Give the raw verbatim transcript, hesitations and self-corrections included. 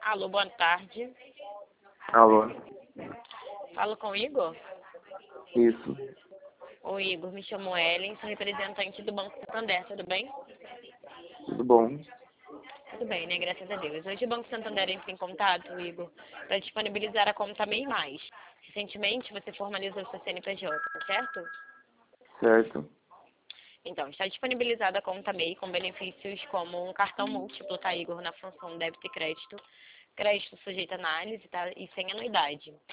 Alô, boa tarde. Alô, Falo com o Igor? isso, Oi, Igor, me chamo Ellen, sou representante do Banco Santander, tudo bem? tudo bom? Tudo bem, né? Graças a Deus. Hoje o Banco Santander entra em contato, Igor, para disponibilizar a conta MEI Mais. Recentemente você formalizou seu C N P J, certo? Certo, Então, está disponibilizada a conta MEI com benefícios como um cartão múltiplo, tá, Igor, na função débito e crédito, crédito sujeito a análise, tá, e sem anuidade.